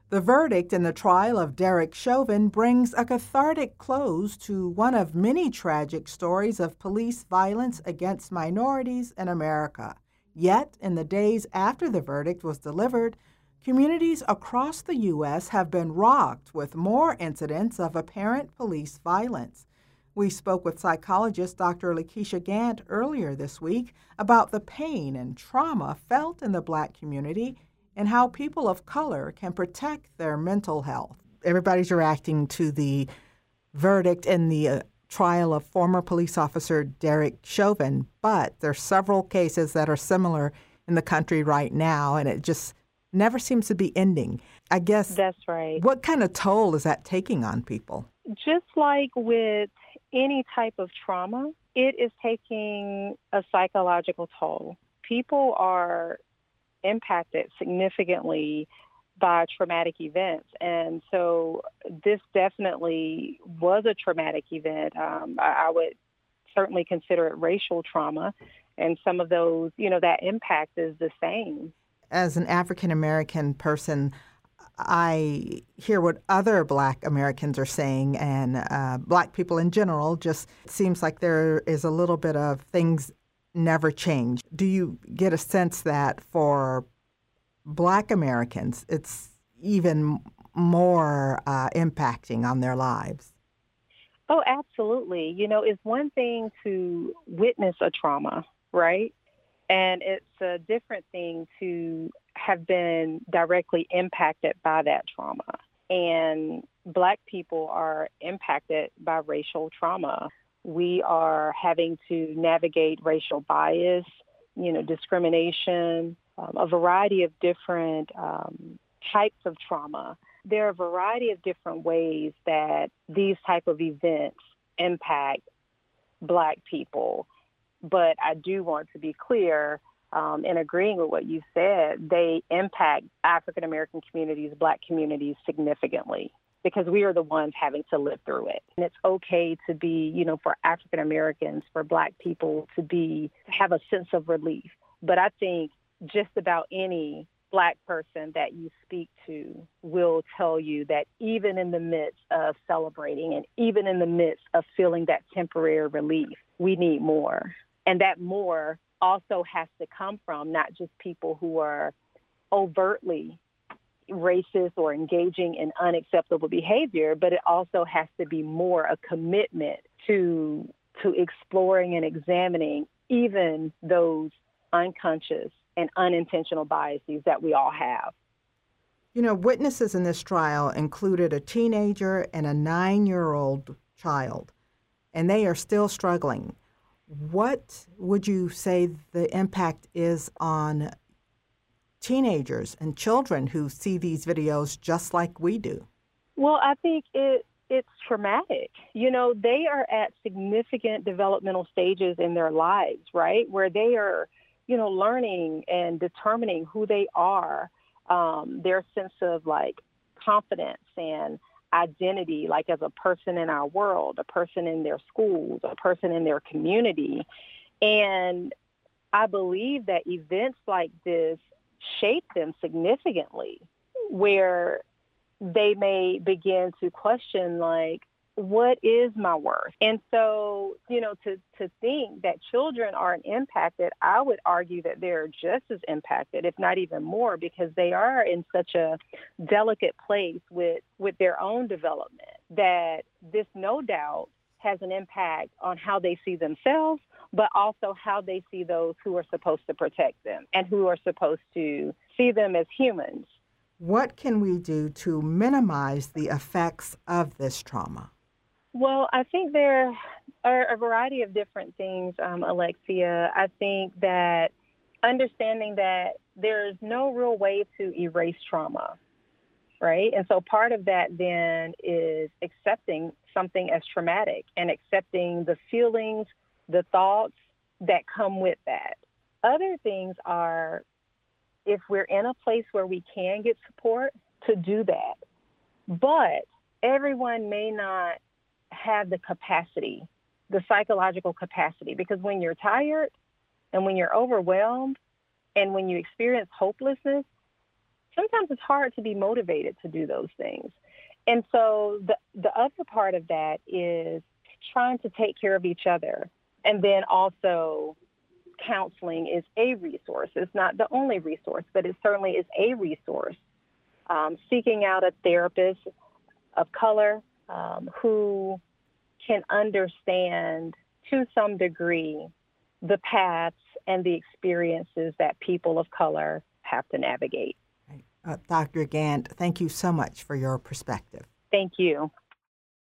The verdict in the trial of Derek Chauvin brings a cathartic close to one of many tragic stories of police violence against minorities in America. Yet, in the days after the verdict was delivered, communities across the U.S. have been rocked with more incidents of apparent police violence. We spoke with psychologist Dr. Lakeisha Gant earlier this week about the pain and trauma felt in the Black community and how people of color can protect their mental health. Everybody's reacting to the verdict in the trial of former police officer Derek Chauvin, but there's several cases that are similar in the country right now, and it just never seems to be ending. I guess that's right. What kind of toll is that taking on people? Just like with any type of trauma, it is taking a psychological toll. People are impacted significantly by traumatic events. And so this definitely was a traumatic event. I would certainly consider it racial trauma. And some of those, that impact is the same. As an African-American person, I hear what other Black Americans are saying, and Black people in general. Just seems like there is a little bit of things never change. Do you get a sense that for Black Americans, it's even more impacting on their lives? Oh, absolutely. It's one thing to witness a trauma, right? And it's a different thing to have been directly impacted by that trauma. And Black people are impacted by racial trauma. We are having to navigate racial bias, discrimination, a variety of different types of trauma. There are a variety of different ways that these type of events impact Black people. But I do want to be clear in agreeing with what you said, they impact African American communities, Black communities significantly, because we are the ones having to live through it. And it's okay to be, for African Americans, for Black people to have a sense of relief. But I think just about any Black person that you speak to will tell you that even in the midst of celebrating and even in the midst of feeling that temporary relief, we need more. And that more also has to come from not just people who are overtly racist or engaging in unacceptable behavior, but it also has to be more a commitment to exploring and examining even those unconscious and unintentional biases that we all have. Witnesses in this trial included a teenager and a 9-year-old child, and they are still struggling. What would you say the impact is on teenagers and children who see these videos just like we do? Well, I think it's traumatic. They are at significant developmental stages in their lives, right, where they are, learning and determining who they are, their sense of confidence and identity, as a person in our world, a person in their schools, a person in their community. And I believe that events like this shape them significantly, where they may begin to question, what is my worth? And so, to think that children aren't impacted, I would argue that they're just as impacted, if not even more, because they are in such a delicate place with their own development, that this no doubt has an impact on how they see themselves, but also how they see those who are supposed to protect them and who are supposed to see them as humans. What can we do to minimize the effects of this trauma? Well, I think there are a variety of different things, Alexia. I think that understanding that there's no real way to erase trauma, right? And so part of that then is accepting something as traumatic and accepting the feelings, the thoughts that come with that. Other things are, if we're in a place where we can get support, to do that. But everyone may not have the capacity, the psychological capacity, because when you're tired and when you're overwhelmed and when you experience hopelessness, sometimes it's hard to be motivated to do those things. And so the other part of that is trying to take care of each other. And then also counseling is a resource. It's not the only resource, but it certainly is a resource. Seeking out a therapist of color who can understand to some degree the paths and the experiences that people of color have to navigate. Dr. Gant, thank you so much for your perspective. Thank you.